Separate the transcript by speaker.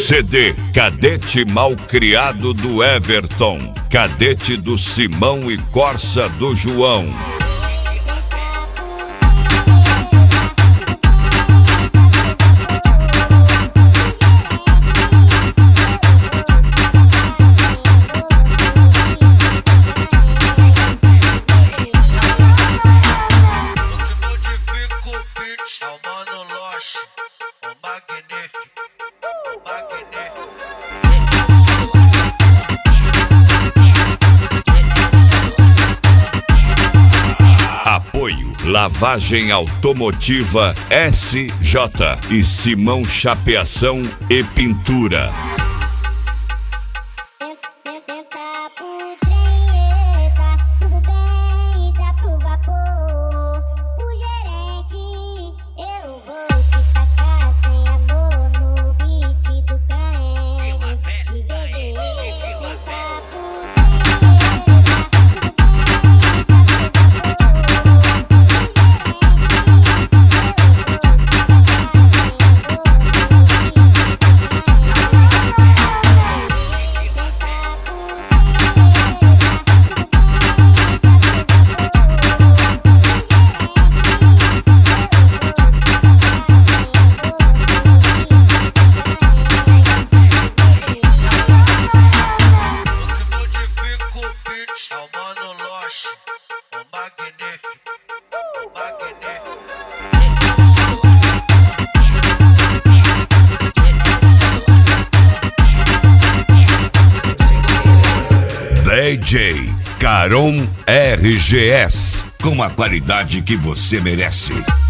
Speaker 1: CD Cadete Malcriado do Everton, Cadete do Simão e Corsa do João. Apoio Lavagem Automotiva SJ e Simão Chapeação e Pintura. DJ Caron RGS, com a qualidade que você merece.